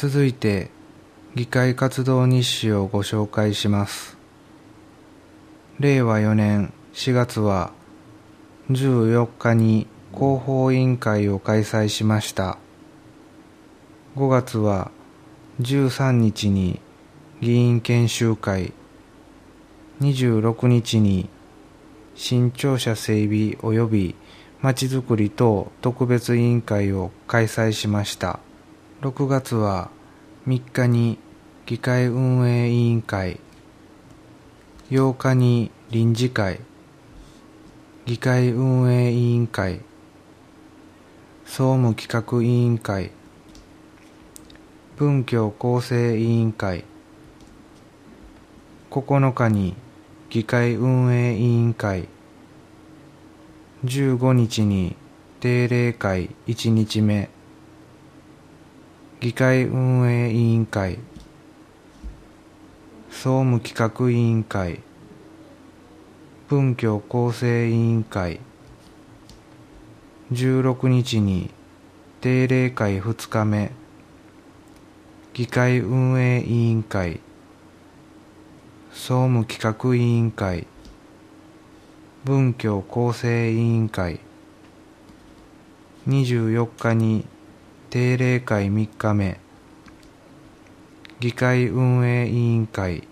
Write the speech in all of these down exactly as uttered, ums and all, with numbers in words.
続いて議会活動日誌をご紹介します。れいわよねんしがつはじゅうよっかに広報委員会を開催しました。ごがつはじゅうさんにちに議員研修会、にじゅうろくにちに新庁舎整備及びまちづくり等特別委員会を開催しました。ろくがつはみっかに議会運営委員会、ようかに臨時会、議会運営委員会、総務企画委員会、文教構成委員会、ここのかに議会運営委員会、じゅうごにちに定例会いちにちめ、議会運営委員会、総務企画委員会、文教構成委員会、じゅうろくにちに定例会ふつかめ、議会運営委員会、総務企画委員会、文教構成委員会、にじゅうよっかに定例会みっかめ、議会運営委員会、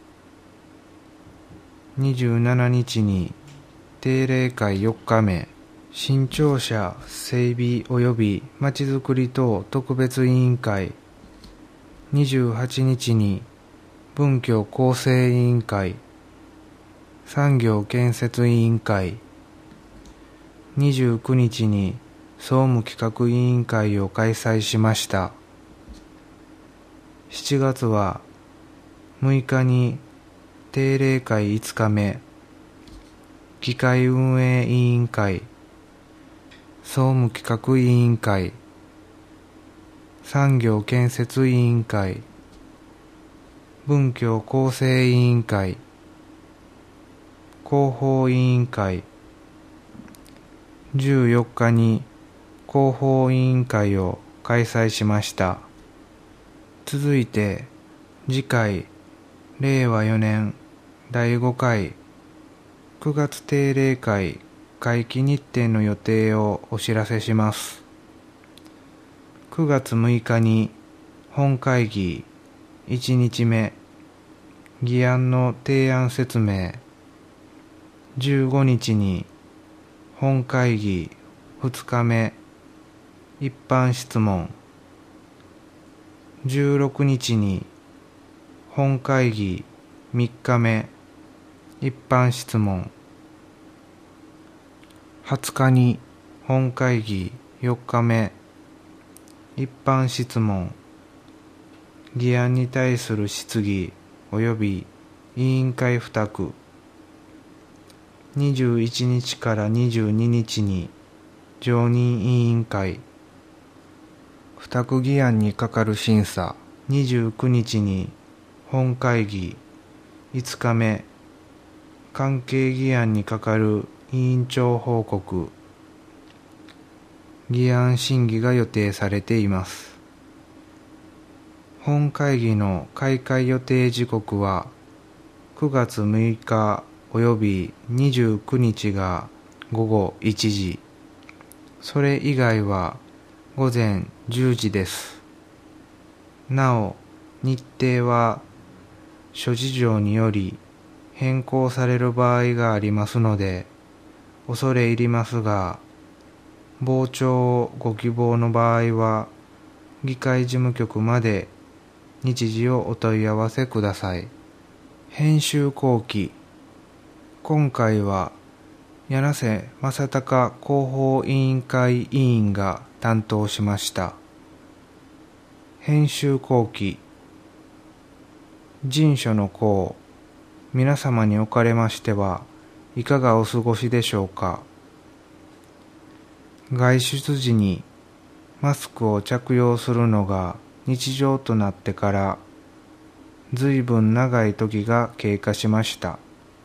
にじゅうしちにちに定例会よっかめ、新庁舎整備及びまちづくり等特別委員会、にじゅうはちにちに文教構成委員会、産業建設委員会、にじゅうくにちに総務企画委員会を開催しました。しちがつはむいかに定例会いつかめ、議会運営委員会、総務企画委員会、産業建設委員会、文教構成委員会、広報委員会、じゅうよっかに広報委員会を開催しました。続いて次回れいわよねんだいごかいくがつ定例会会期日程の予定をお知らせします。くがつむいかに本会議いちにちめ、議案の提案説明、じゅうごにちに本会議ふつかめ、一般質問、じゅうろくにちに本会議みっかめ、一般質問、はつかに本会議よっかめ、一般質問、議案に対する質疑及び委員会付託、にじゅういちにちからにじゅうににちに常任委員会、付託議案に係る審査、にじゅうくにちに本会議いつかめ、関係議案に係る委員長報告、議案審議が予定されています。本会議の開会予定時刻はくがつむいかおよびにじゅうくにちがごごいちじ、それ以外はごぜんじゅうじです。なお、日程は諸事情により変更される場合がありますので、恐れ入りますが、傍聴をご希望の場合は、議会事務局まで日時をお問い合わせください。編集後期、今回は柳瀬正隆広報委員会委員が担当しました。編集後期、人書の項、皆様におかれましてはいかがお過ごしでしょうか。外出時にマスクを着用するのが日常となってからずいぶん長い時が経過しました。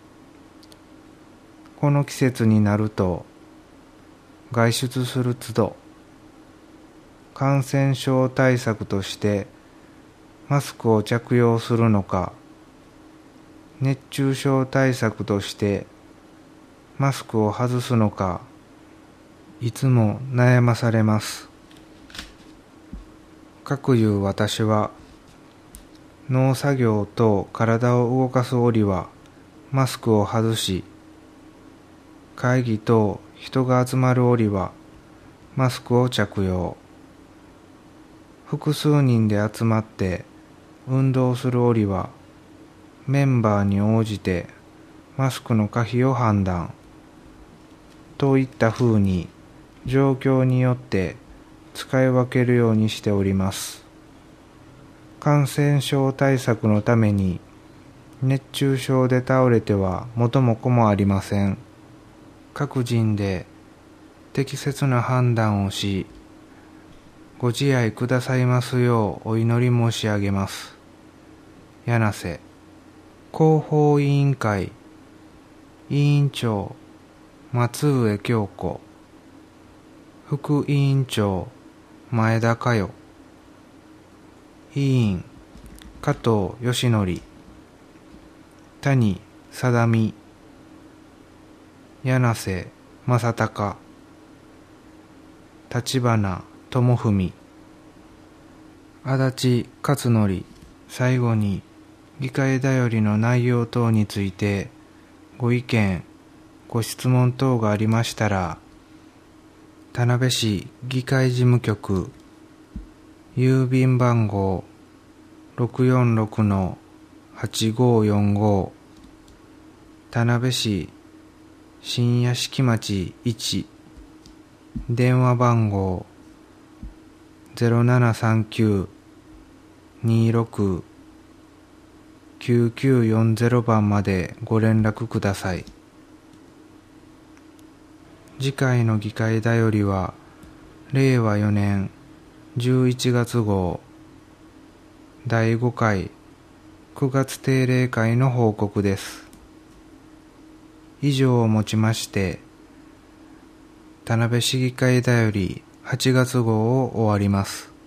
この季節になると外出する都度感染症対策としてマスクを着用するのか、熱中症対策としてマスクを外すのか、いつも悩まされます。かくいう私は、農作業と体を動かす折はマスクを外し、会議と人が集まる折はマスクを着用、複数人で集まって運動する折はメンバーに応じてマスクの可否を判断といったふうに状況によって使い分けるようにしております。感染症対策のために熱中症で倒れては元も子もありません。各人で適切な判断をし、ご自愛くださいますようお祈り申し上げます。柳瀬広報委員会委員長松上京子、副委員長前田佳代、委員加藤義則、谷貞美、柳瀬正隆、立花智文、足立勝則。最後に議会だよりの内容等についてご意見ご質問等がありましたら、田辺市議会事務局郵便番号 ろくよんろくのはちごよんご、田辺市新屋敷町いち、電話番号 ゼロななさんきゅう にろく きゅうきゅうよんゼロ 番までご連絡ください。次回の議会だよりはれいわよねんじゅういちがつ号だいごかいくがつ定例会の報告です。以上をもちまして田辺市議会だよりはちがつ号を終わります。